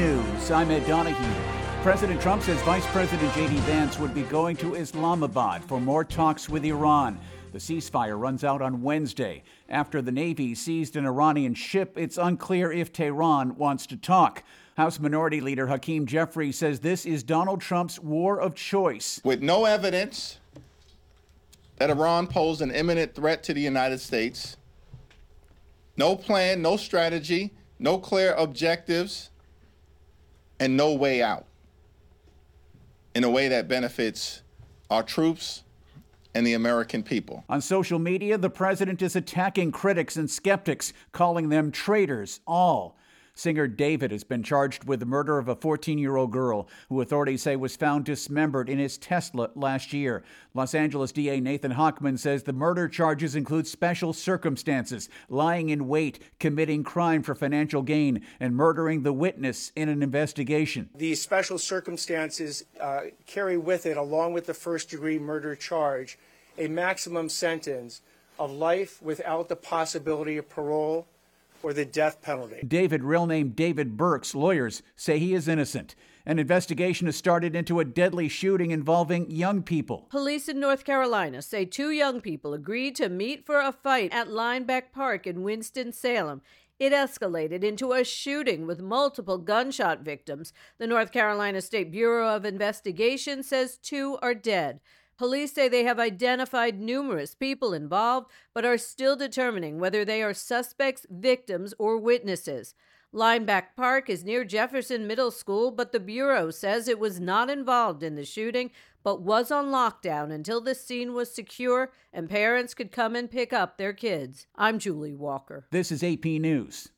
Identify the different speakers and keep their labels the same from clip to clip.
Speaker 1: News, I'm Ed Donahue. President Trump says Vice President J.D. Vance would be going to Islamabad for more talks with Iran. The ceasefire runs out on Wednesday. After the Navy seized an Iranian ship, it's unclear if Tehran wants to talk. House Minority Leader Hakeem Jeffries says this is Donald Trump's war of choice.
Speaker 2: With no evidence that Iran posed an imminent threat to the United States, no plan, no strategy, no clear objectives, and no way out in a way that benefits our troops and the American people.
Speaker 1: On social media, the president is attacking critics and skeptics, calling them traitors, all. Singer David has been charged with the murder of a 14-year-old girl who authorities say was found dismembered in his Tesla last year. Los Angeles DA Nathan Hochman says the murder charges include special circumstances, lying in wait, committing crime for financial gain, and murdering the witness in an investigation.
Speaker 3: These special circumstances carry with it, along with the first-degree murder charge, a maximum sentence of life without the possibility of parole or the death penalty.
Speaker 1: David, real name David Burks, lawyers say he is innocent. An investigation has started into a deadly shooting involving young people.
Speaker 4: Police in North Carolina say two young people agreed to meet for a fight at Lineback Park in Winston-Salem. It escalated into a shooting with multiple gunshot victims. The North Carolina State Bureau of Investigation says two are dead. Police say they have identified numerous people involved, but are still determining whether they are suspects, victims, or witnesses. Lineback Park is near Jefferson Middle School, but the Bureau says it was not involved in the shooting, but was on lockdown until the scene was secure and parents could come and pick up their kids. I'm Julie Walker.
Speaker 1: This is AP News.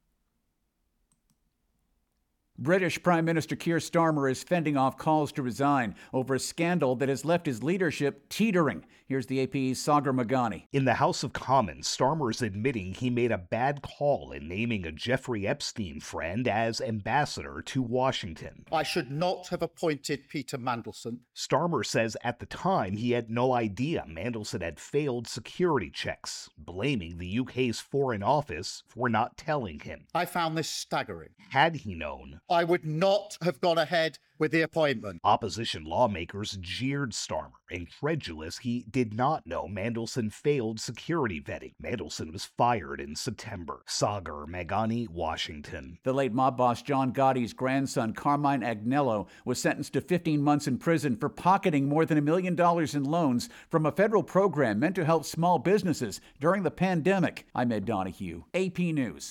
Speaker 1: British Prime Minister Keir Starmer is fending off calls to resign over a scandal that has left his leadership teetering. Here's the AP's Sagar Meghani.
Speaker 5: In the House of Commons, Starmer is admitting he made a bad call in naming a Jeffrey Epstein friend as ambassador to Washington.
Speaker 6: I should not have appointed Peter Mandelson.
Speaker 5: Starmer says at the time he had no idea Mandelson had failed security checks, blaming the UK's Foreign Office for not telling him.
Speaker 6: I found this staggering.
Speaker 5: Had he known,
Speaker 6: I would not have gone ahead with the appointment.
Speaker 5: Opposition lawmakers jeered Starmer, incredulous he did not know Mandelson failed security vetting. Mandelson was fired in September. Sagar Meghani, Washington.
Speaker 1: The late mob boss John Gotti's grandson, Carmine Agnello, was sentenced to 15 months in prison for pocketing more than $1 million in loans from a federal program meant to help small businesses during the pandemic. I'm Ed Donahue, AP News.